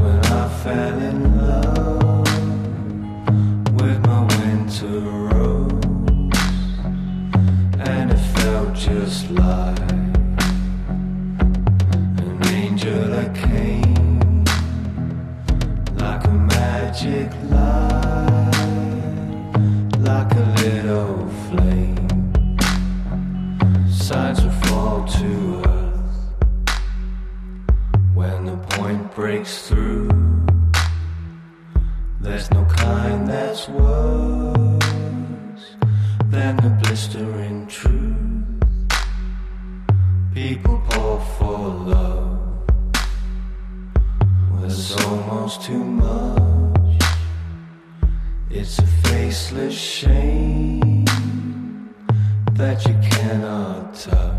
when I fell in love with my winter rose, and it felt just like an angel that came, like a magic light, like a little flame. Signs will fall to earth when the point breaks through. There's no kind that's worse than the blistering truth. People pour for love when it's almost too much. It's a faceless shame that you cannot touch.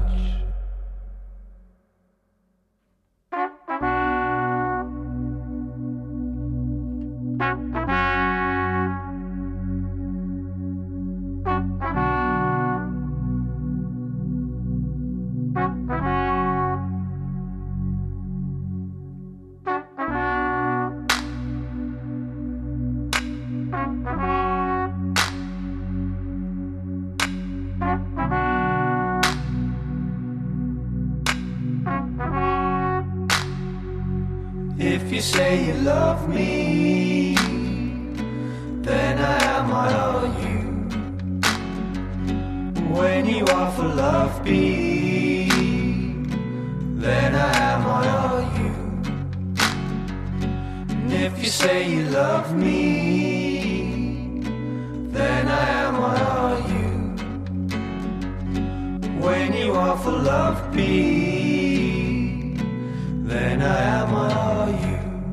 If you say you love me, then I am, I are you. When you offer love be, then I am, I are you. And if you say you love me, then I am, I are you. When you offer love be, then I am, I are you.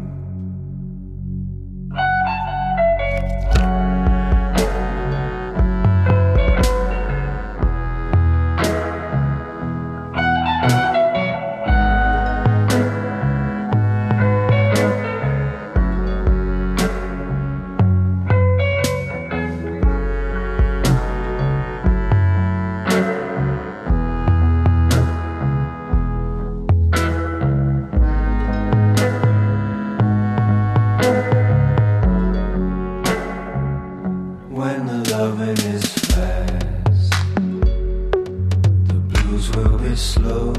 When the loving is fast, the blues will be slow.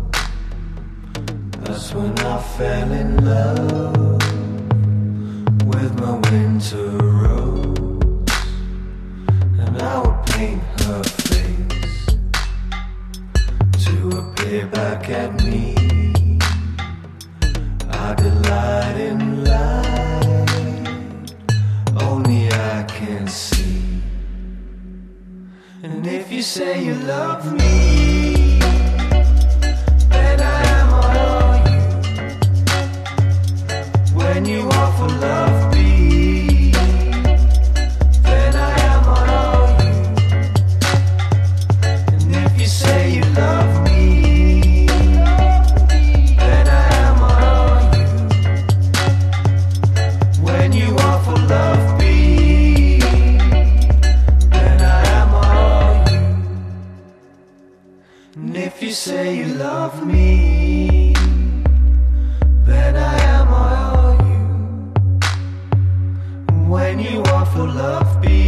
That's when I fell in love with my winter rose, and I would paint her face to appear back at me. I delight in light, only I can see. And if you say you love me, then I am, I are you. When you offer love be, then I am, I are you. And if you say you love me, then I am, I are you. When you offer love be, then I am, I are you. And if you say you love me, then I am, I are you. When you offer love be,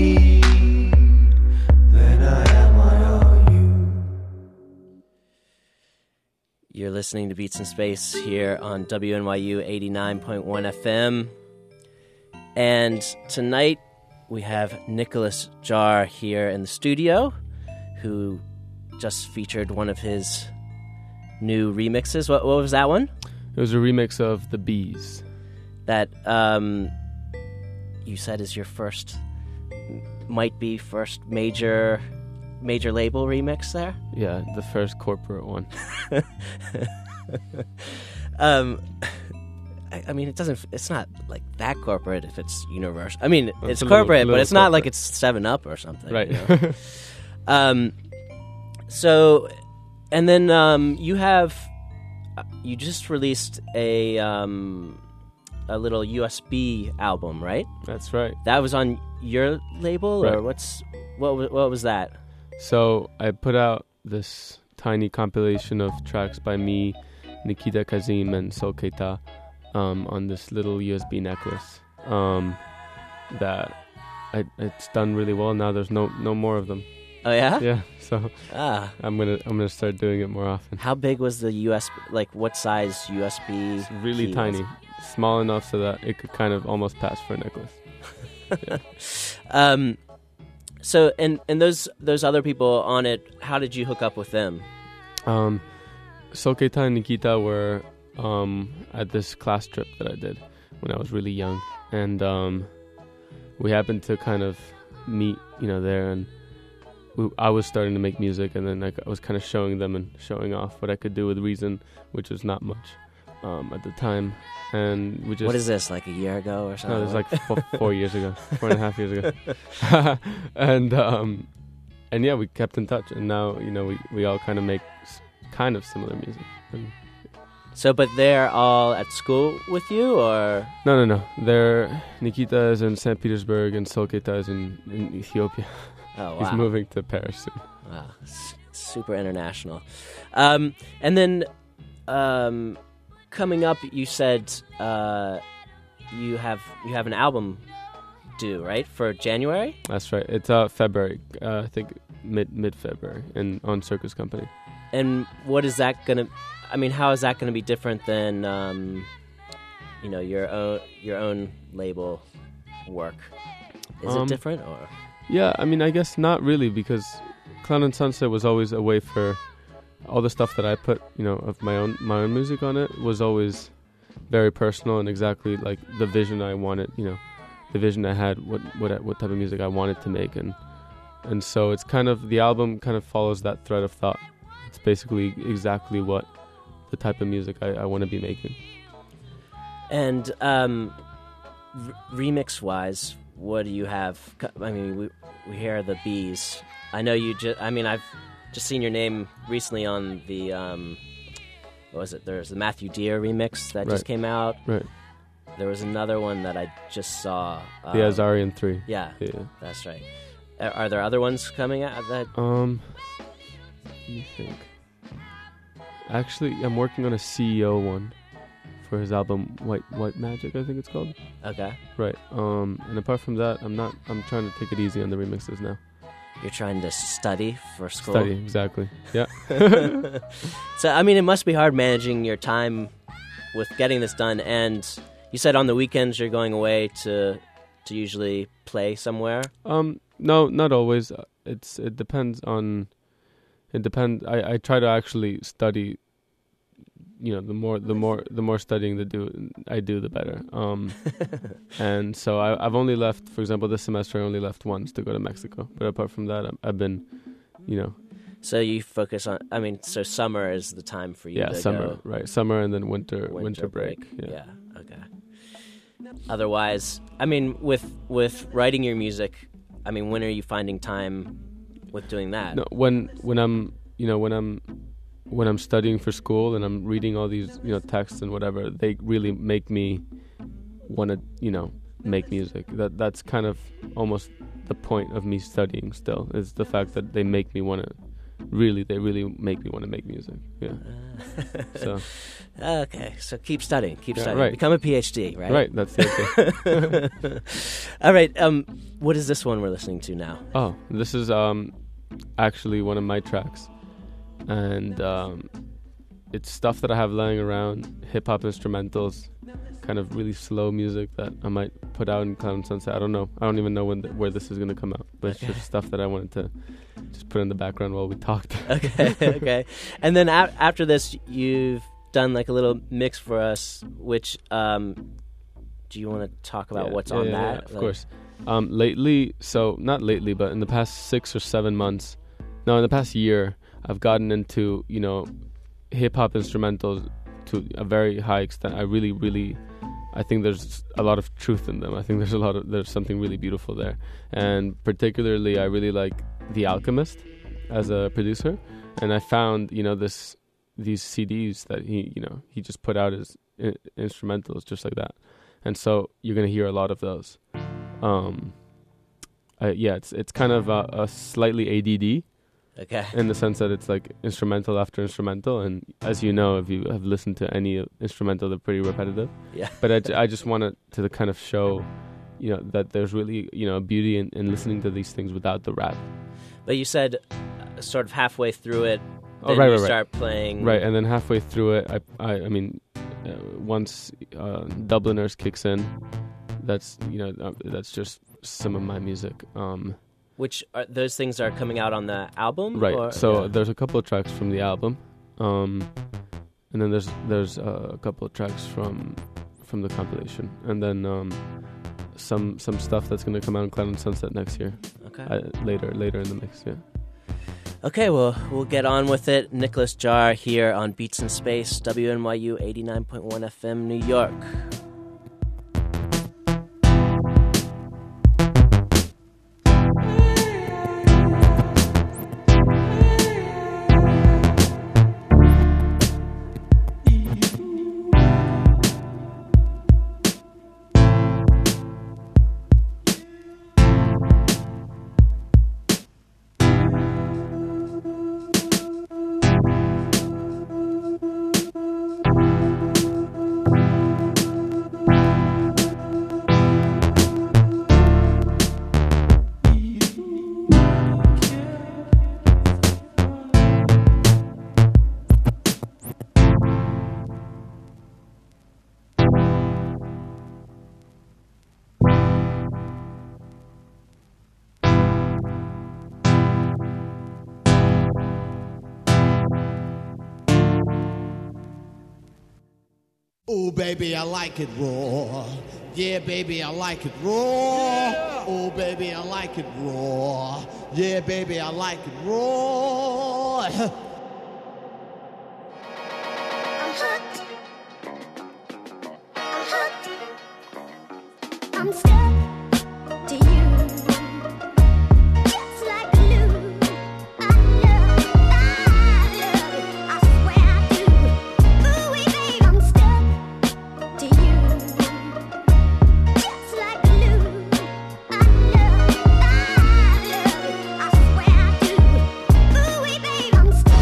then I am, I are you. You're listening to Beats in Space here on WNYU 89.1 FM. And tonight we have Nicholas Jar here in the studio, who just featured one of his new remixes. What was that one? It was a remix of The Bees. That you said is your might be first major label remix there? Yeah, the first corporate one. I mean, it's not like that corporate if it's Universal. I mean, it's a corporate, little but it's not corporate. like it's 7-Up or something. Right. You know? So, and then you just released a little USB album, right? That's right. That was on your label, Right. or what was that? So I put out this tiny compilation of tracks by me, Nikita Kazim, and Sol Keita. on this little USB necklace that it's done really well. Now there's no more of them. Oh yeah. Yeah, so Ah. I'm gonna start doing it more often. How big was the USB? Like, what size USB? It's really key tiny, was small enough so that it could kind of almost pass for a necklace. it? So, and those other people on it, how did you hook up with them? Solkeita and Nikita were at this class trip that I did when I was really young, and we happened to kind of meet, there, and I was starting to make music, and then I was kind of showing them and showing off what I could do with Reason, which was not much at the time, and we just... What is this, like a year ago or something? No, it was like 4 years ago, 4.5 years ago, and yeah, we kept in touch, and now we all kind of make kind of similar music. And So, but they're all at school with you, or? no. Nikita is in St. Petersburg, and Solkeita is in Ethiopia. Oh, wow. He's moving to Paris soon. Wow, super international. And then coming up, you said you have an album due, right, for January? That's right. It's February, I think mid-February, and on Circus Company. And what is that gonna? I mean, how is that gonna be different than your own label work? Is it different, or? Yeah, I mean, I guess not really, because Cloud and Sunset was always a way for all the stuff that I put, of my own music on it was always very personal and exactly like the vision I wanted, the vision I had, what type of music I wanted to make, and so it's kind of, the album kind of follows that thread of thought. It's basically exactly what the type of music I want to be making. And remix-wise, what do you have? I mean, we hear the Bees. I know you just... I mean, I've just seen your name recently on the... what was it? There's the Matthew Deere remix that just came out. Right. There was another one that I just saw. The Azarian 3. Yeah, that's right. Are there other ones coming out that... Let me think. Actually, I'm working on a CEO one for his album White Magic, I think it's called. Okay. Right. And apart from that, I'm trying to take it easy on the remixes now. You're trying to study for school? Study, exactly. Yeah. So, I mean, it must be hard managing your time with getting this done. And you said on the weekends you're going away to usually play somewhere? No, not always. It depends on... It depends. I try to actually study. The more studying I do, the better. And so I've only left, for example, this semester I only left once to go to Mexico. But apart from that, I've been, So you focus on. I mean, so summer is the time for you. Yeah, to summer, go. right? Summer and then winter break. Yeah. Okay. Otherwise, I mean, with writing your music, I mean, when are you finding time with doing that? No, when I'm studying for school and I'm reading all these texts and whatever, they really make me want to make music. That's kind of almost the point of me studying. Still, is the fact that they make me want to. They really make me want to make music. Yeah. So. Okay, so keep studying. Right. Become a PhD, right? Right. That's the idea. All right. What is this one we're listening to now? Oh, this is actually one of my tracks, and it's stuff that I have lying around, hip hop instrumentals, kind of really slow music that I might put out in Cloud and Sunset. I don't know. I don't even know where this is going to come out, but it's just stuff that I wanted to just put in the background while we talked. Okay. And then after this, you've done like a little mix for us, which do you want to talk about what's on that? Yeah, of course. Lately, so not lately, but in the past 6 or 7 months, no, in the past year, I've gotten into, hip-hop instrumentals to a very high extent. I think there's a lot of truth in them. I think there's something really beautiful there. And particularly, I really like The Alchemist as a producer. And I found, these CDs that he just put out as instrumentals just like that. And so you're going to hear a lot of those. It's kind of a slightly ADD. Okay. in the sense that it's like instrumental after instrumental, and as you know, if you have listened to any instrumental, they're pretty repetitive. Yeah. But I just wanted to kind of show, that there's really, a beauty in listening to these things without the rap. But you said sort of halfway through it, Oh, then right, you right, right. start playing. Right, and then halfway through it, I mean, once Dubliners kicks in, that's just some of my music. Which those things are coming out on the album? Right. Or, So yeah. there's a couple of tracks from the album, and then there's a couple of tracks from the compilation, and then some stuff that's going to come out in Cloud and Sunset next year. Okay. Later in the mix. Yeah. Okay, well, we'll get on with it. Nicholas Jar here on Beats in Space, WNYU 89.1 FM, New York. Oh, baby, I like it raw. Yeah, baby, I like it raw. Oh, baby, I like it raw. Yeah, baby, I like it raw. I'm hooked. I'm hooked. I'm stuck to you. Just like glue. I love it. I swear I do. Ooh, babe, I'm stuck to you. Just like glue. I love it. I swear I do. Ooh, babe, I'm stuck.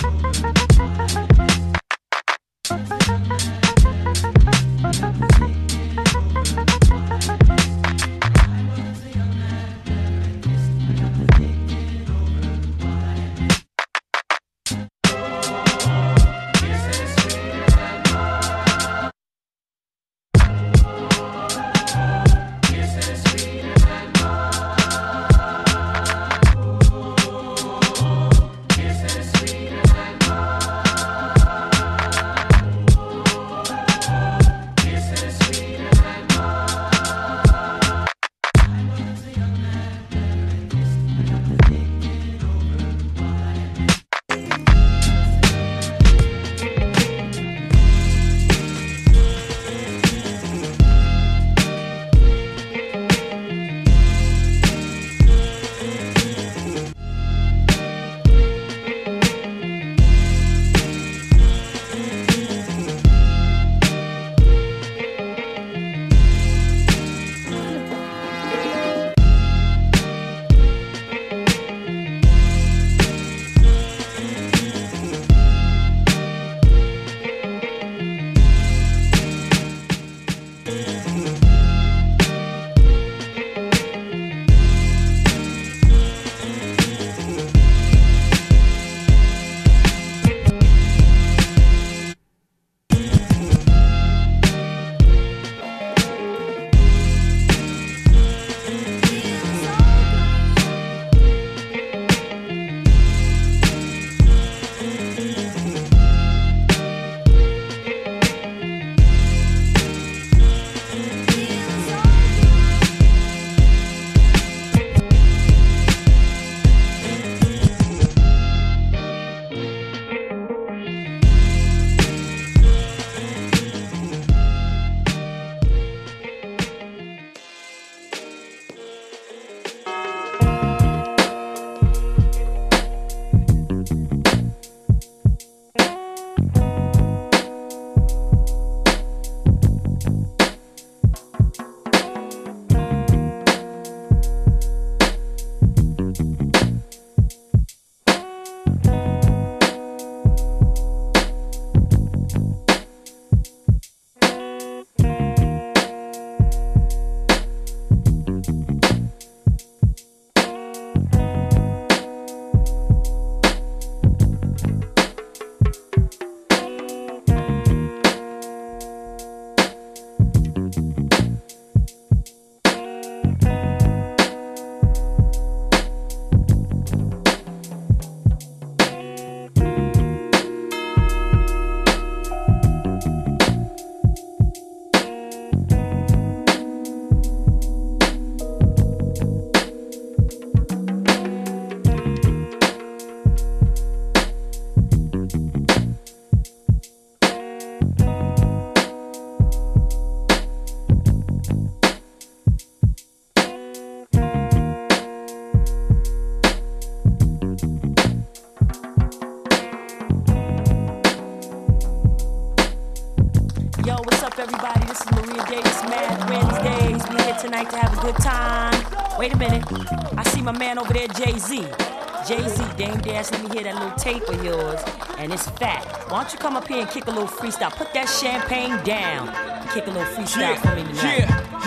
tonight to have a good time. Wait a minute. I see my man over there, Jay-Z. Jay-Z, Dame Dash, let me hear that little tape of yours. And it's fat. Why don't you come up here and kick a little freestyle? Put that champagne down. Kick a little freestyle for me tonight.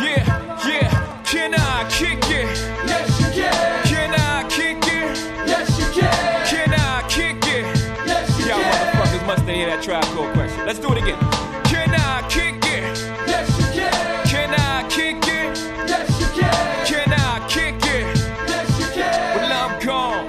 Yeah. Can I kick it? Yes, you can. Can I kick it? Yes, you can. Can I kick it? Yes, you Y'all can. motherfuckers must hear that Tribe Called Question. Let's do it again. Can I kick it? Yes, you can. Can I kick it? Yes, you can. Can I kick it? Yes, you can. Well, I'm gone.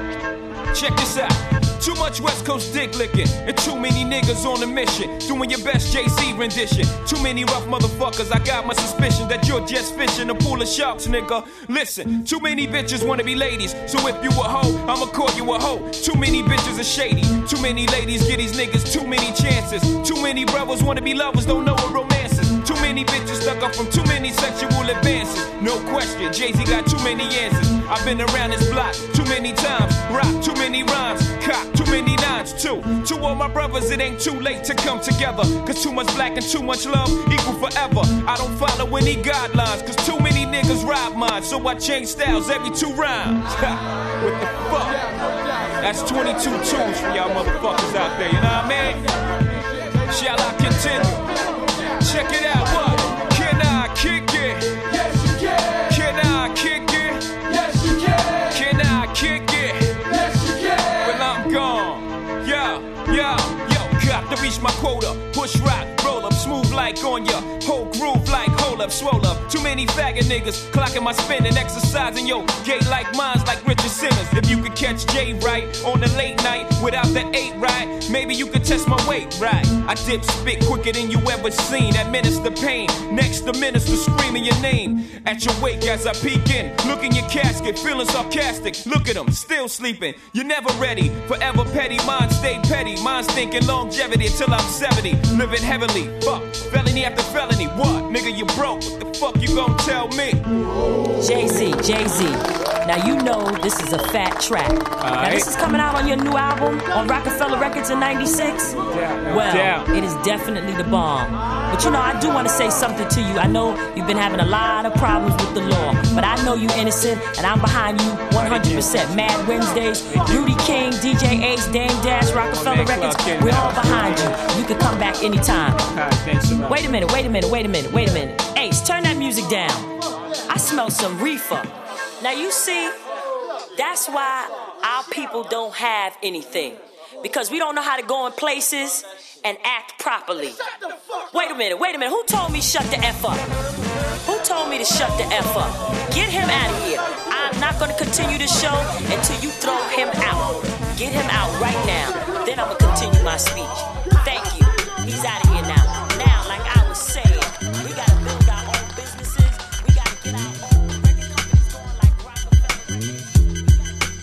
Check this out. Too much West Coast dick licking, and too many niggas on a mission, doing your best Jay-Z rendition. Too many rough motherfuckers, I got my suspicion that you're just fishing a pool of sharks, nigga. Listen, too many bitches wanna be ladies, so if you a hoe, I'ma call you a hoe. Too many bitches are shady, too many ladies give these niggas too many chances. Too many brothers wanna be lovers, don't know what romance is. Too many bitches stuck up from too many sexual advances. No question, Jay-Z got too many answers. I've been around this block too many times, rock too many rhymes, cop too many nines too. To all my brothers, it ain't too late to come together. Cause too much black and too much love equal forever. I don't follow any guidelines, cause too many niggas rob mine. So I change styles every 2 rhymes. What the fuck? That's 22 tunes for y'all motherfuckers out there, you know what I mean? Shall I continue? Check it out, what? Can I kick it? Yes, you can. Can I kick it? Yes, you can. Can I kick it? Yes, you can. Well, I'm gone. Yo, got to reach my quota. Push rock, roll up, smooth like on ya. Whole groove like hold up, swole up. Too many faggot niggas clocking my spin and exercising yo. Gay like minds like Richard Simmons. If you could catch Jay right on the late night without the 8 right, maybe you could test my weight right. I dip spit quicker than you ever seen. Administer pain next to minister screaming your name at your wake as I peek in. Look in your casket, feeling sarcastic. Look at them, still sleeping. You're never ready, forever petty. Mine stay petty. Mine's thinking longevity until I'm 70. Living heavily, fuck, felony after felony. What, nigga, you broke? What the fuck you gon' tell me? Jay-Z. Now you know this is a fat track. Now this is coming out on your new album on Rockefeller Records in '96. Well, it is definitely the bomb. But you know, I do want to say something to you. I know you've been having a lot of problems with the law, but I know you innocent, and I'm behind you 100%. Mad Wednesdays, Rudy King, DJ Ace, Dame Dash, Rockefeller Records, we're all behind you. You can come back anytime. Wait a minute. Ace, turn that music down. I smell some reefer. Now you see, that's why our people don't have anything. Because we don't know how to go in places and act properly. Wait a minute. Who told me shut the F up? Who told me to shut the F up? Get him out of here. I'm not going to continue the show until you throw him out. Get him out right now. Then I'm going to continue my speech. Thank you. He's out of here now. Now, like I was saying, we got to build our own businesses. We got to get our own record companies going like Rockefeller Records.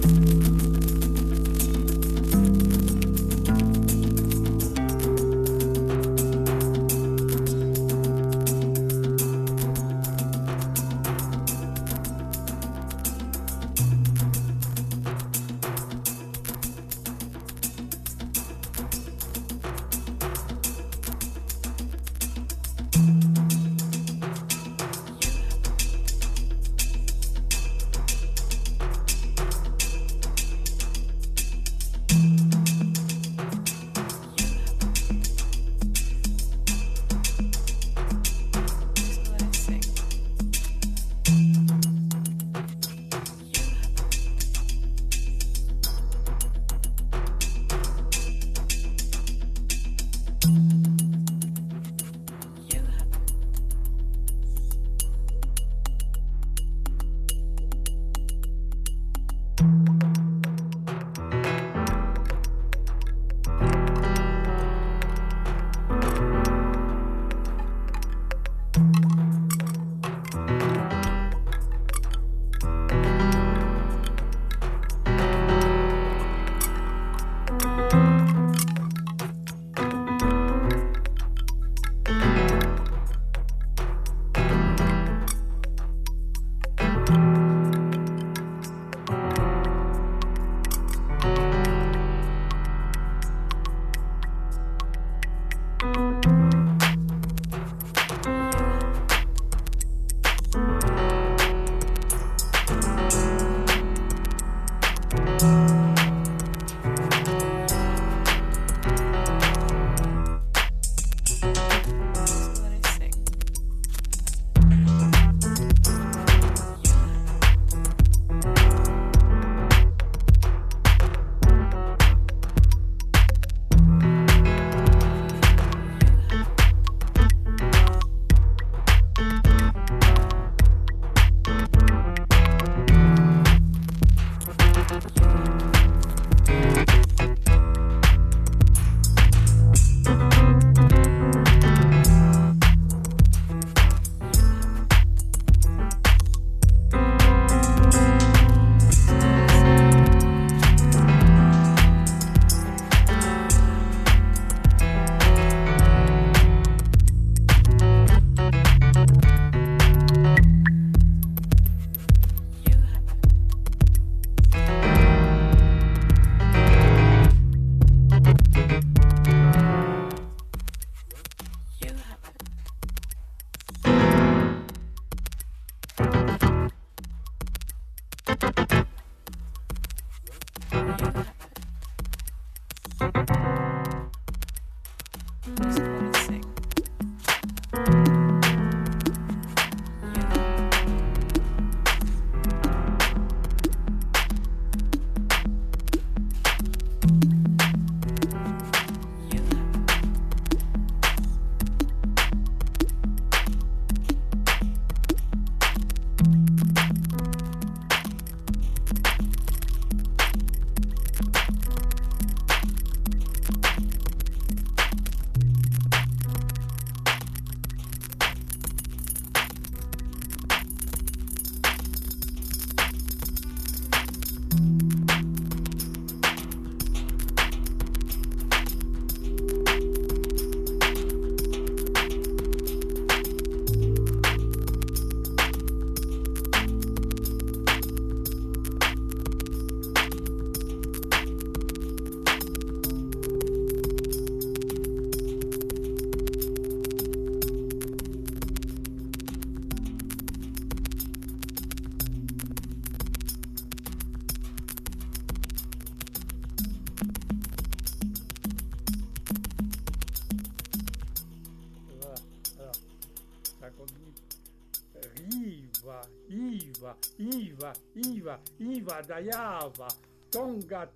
Iva, Dayava, Tonga,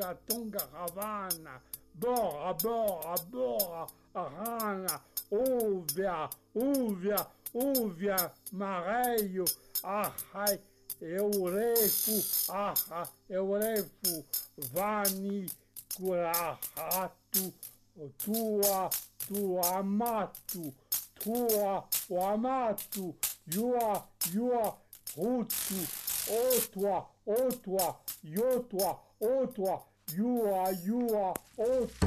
Havana, Bora, Arana, Úvia, Mareio, Ahai, Eurefo, Vani, Curahatu, Tuamatu, Yua, Rutu, toi, oh toi, yo toi, oh toi, you are, oh tu.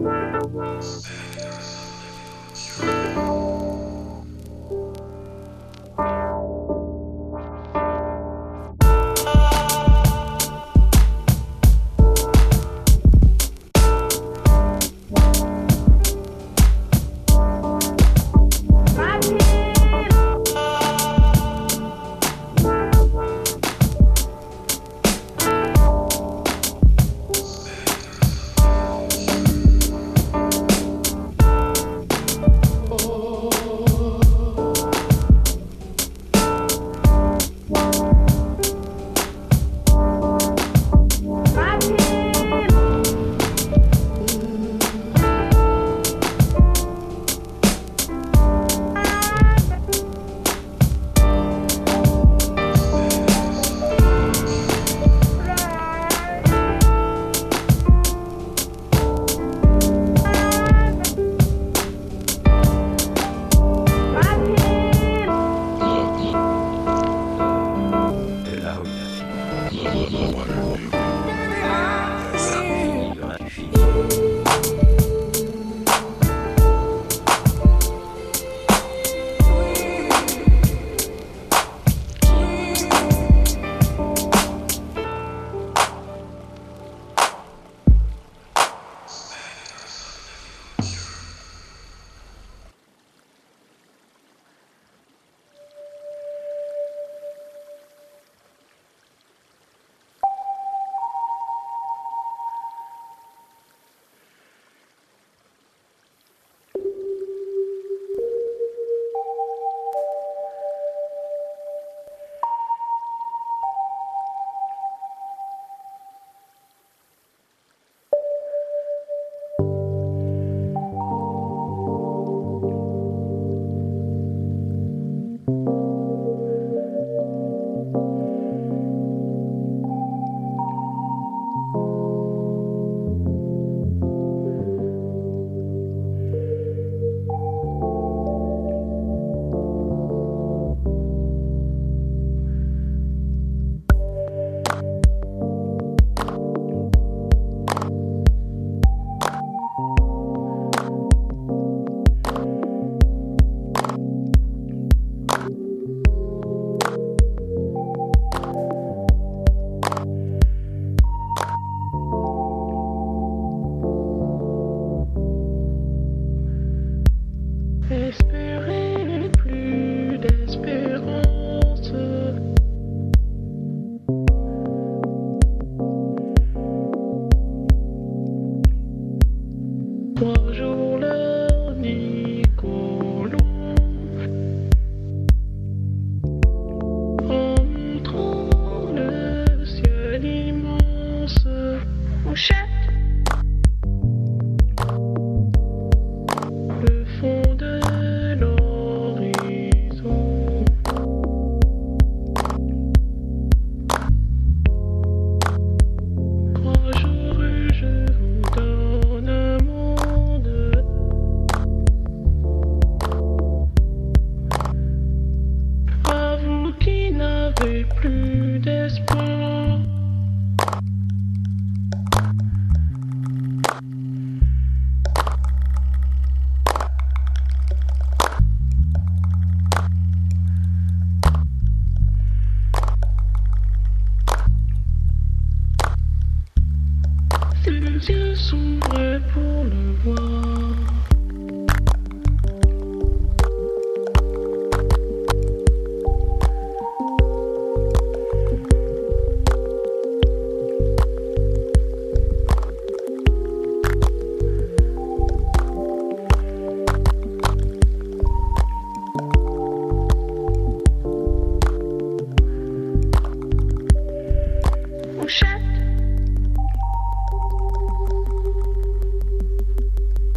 Espérer plus d'espérance. Trois jours l'heure Nicolon, en montrant le ciel immense, mouchette. Le fond de l'horizon. Trois jours je vous donne un monde. À vous qui n'avez plus d'espoir. Ses yeux sont vrais pour le voir. Mouchette.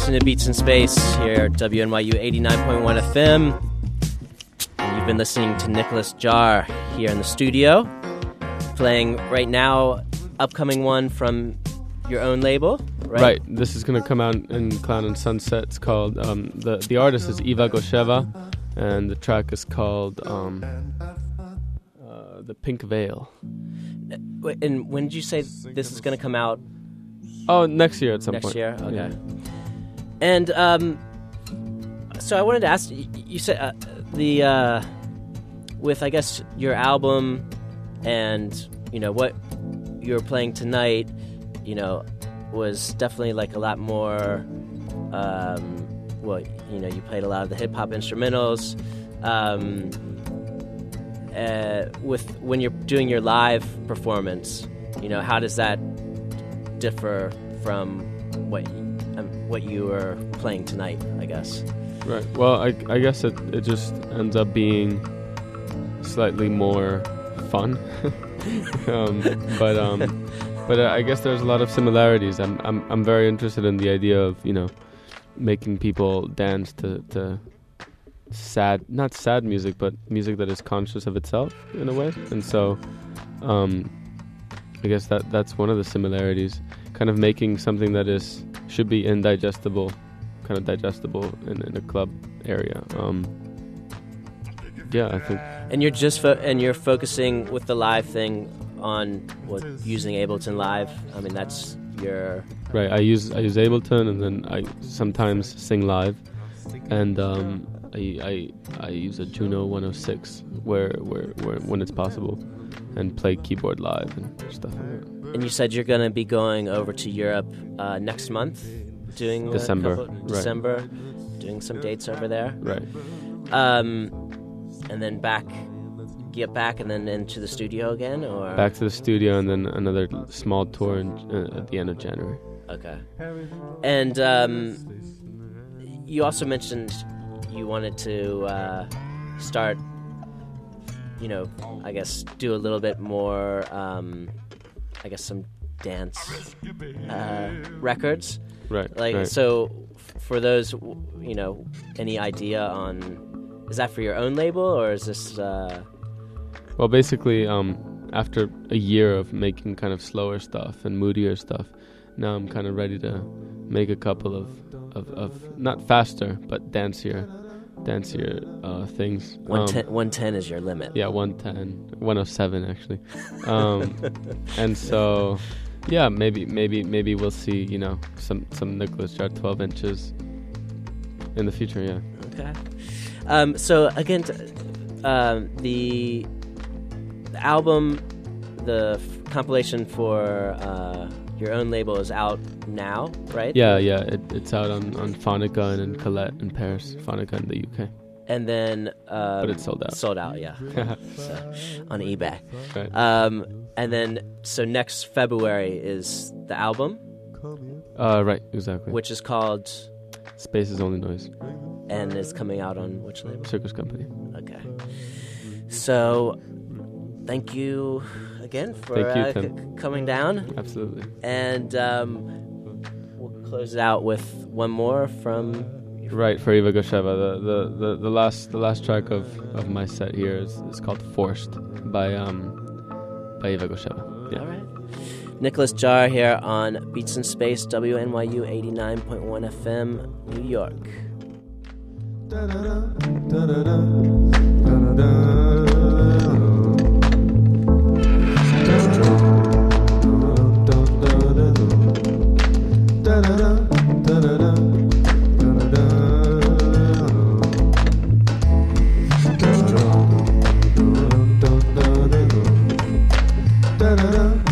listening to Beats in Space here at WNYU 89.1 FM. And you've been listening to Nicholas Jar here in the studio, playing right now, upcoming one from your own label, right? Right. This is going to come out in Clown and Sunset. It's called, the artist is Eva Gosheva, and the track is called The Pink Veil. And when did you say this is going to come out? Oh, next year at some point. Next year? Okay. Yeah. And so I wanted to ask, you said with, I guess, your album and, you know, what you're playing tonight, you know, was definitely like a lot more, well, you know, you played a lot of the hip-hop instrumentals. With when you're doing your live performance, you know, how does that differ from what you were playing tonight, I guess? Right. Well, I guess it just ends up being slightly more fun. But I guess there's a lot of similarities. I'm very interested in the idea of, you know, making people dance to not sad music, but music that is conscious of itself in a way. And so I guess that's one of the similarities, kind of making something that should be indigestible, kind of digestible in a club area. Yeah, I think. And you're you're focusing with the live thing on using Ableton Live. I mean, that's your right. I use Ableton, and then I sometimes sing live, and I use a Juno 106 where when it's possible, and play keyboard live and stuff like that. And you said you're going to be going over to Europe next month, doing December, doing some dates over there. Right. And then get back, and then into the studio again, or back to the studio, and then another small tour at the end of January. Okay. And you also mentioned you wanted to start, you know, I guess do a little bit more, I guess some dance records. Right. Like, so for those, you know, any idea on, is that for your own label, or is this... Well, basically, after a year of making kind of slower stuff and moodier stuff, now I'm kind of ready to make a couple of not faster, but dancier things. 110 is your limit. Yeah, 110, 107 actually. And so, yeah, maybe we'll see, you know, some Nicholas Jar 12 inches in the future. Yeah. Okay. So again, the album, the compilation for your own label is out now, right? Yeah. It's out on Phonica and in Colette in Paris, Phonica in the UK. And then, but it's sold out. Sold out, yeah. So, on eBay. Right. And then, so next February is the album. Right, exactly. Which is called Space is Only Noise. And it's coming out on which label? Circus Company. Okay. So, thank you again for coming down. Absolutely. And we'll close it out with one more from... Right, for Eva Gosheva. The last track of my set here is called Forced by Eva Gosheva. Yeah. All right. Nicholas Jar here on Beats in Space, WNYU 89.1 FM, New York. Da da da